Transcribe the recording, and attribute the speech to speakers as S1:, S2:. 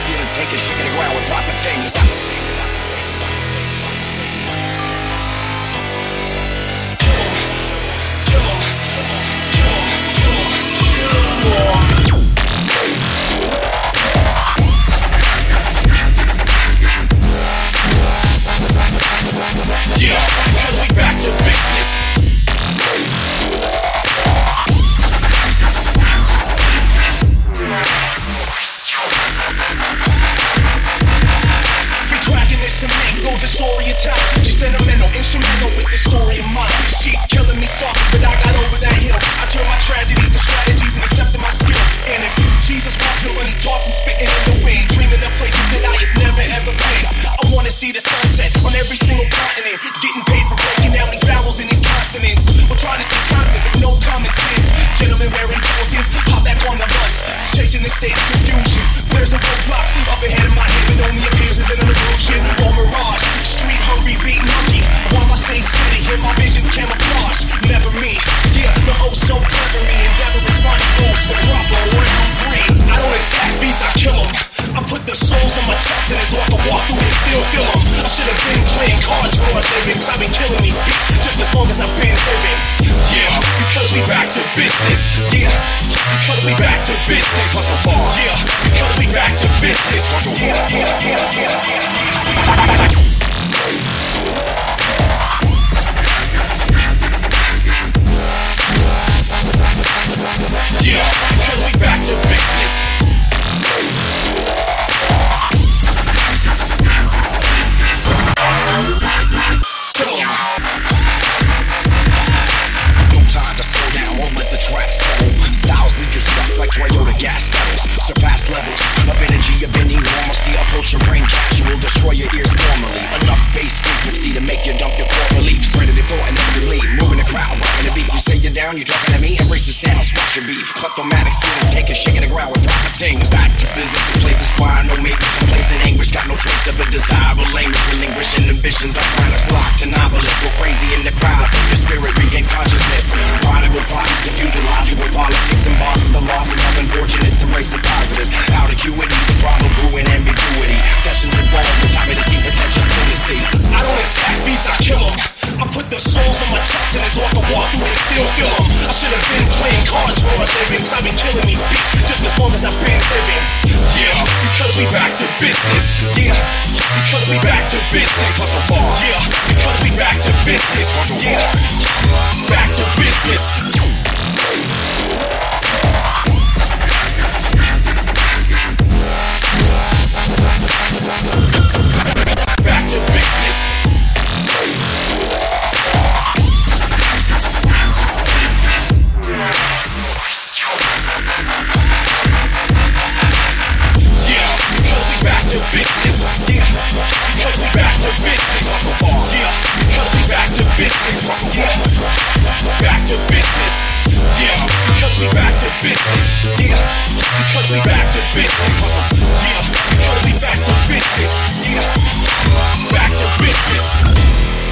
S1: automatics here to take a shit to the ground with proper things. Yeah, cause we back to business. Free cracking this cement goes the story of time. She's sentimental, instrumental with the story of mine. She's killing me soft, but I got over that hill. I turn my tragedies to strategies and accepted my skill. And if Jesus walks and when he talks, I'm spitting in the wind, dreaming of places that I have never ever been. I wanna see the sunset on every single continent, getting paid for breaking down these vowels and these consonants. We'll try to stay constant with no common sense. Gentlemen wearing Daltons, hop back on the bus, chasing the state of confusion. There's a roadblock up ahead of my head that only appears as an illusion or mirage. Street hungry, beat monkey, while I stay steady, hear my visions camouflage. Never me, yeah, the oh so clever me. Endeavor responding rules for proper round three. I don't attack beats, I kill them. I put the souls on my chest and it's so I can walk through and still feel them. I should have been playing cards for a living, cause I've been killing these beats just as long as I've been living. Yeah, because we back to business. Yeah, because we back to business. Yeah, because we back to business. Yeah, because we back to business. No time to slow down, won't let the track settle. Styles leave you stuck like Toyota gas pedals. Surpass levels of energy of any normalcy. Approach your brain casual, destroy your ears formally. Enough bass frequency to make you dump your core beliefs. Ready to thought and inevitably moving the crowd, rocking the beat. You say you're down, you talking to me. Embrace the sound, squash your beef. Kleptomatics here to take a shake in the ground with proper things. Active business in places where I know maintenance, complacent anguish. Got no trace of a desirable language. Relinquishing ambitions, I find us blocked to novelists. Go crazy in the crowd till your spirit regains consciousness. Prodigal plots infused with logical politics and bosses. The losses of unfortunates, embracing positives. Out acuity, the problem brewing ambiguity. Sessions involved with time to see pretentious lunacy. I don't attack beats, I kill them. I put the souls on my chest and it's so I can walk through and still feel them. I should have been playing cards for a living, cause I've been killing these beats just as long as I've been living. Yeah, because we back to business. Yeah, because we back to business. Yeah, because we back to business. Yeah, back to business. Back to business. Yeah, because we back to business. Yeah, because we back to business. Yeah, because we back to business. Yeah, back to business. Yeah, because we back to business. Yeah, because we back to business. Yeah, because we back to business. Yeah, back to business.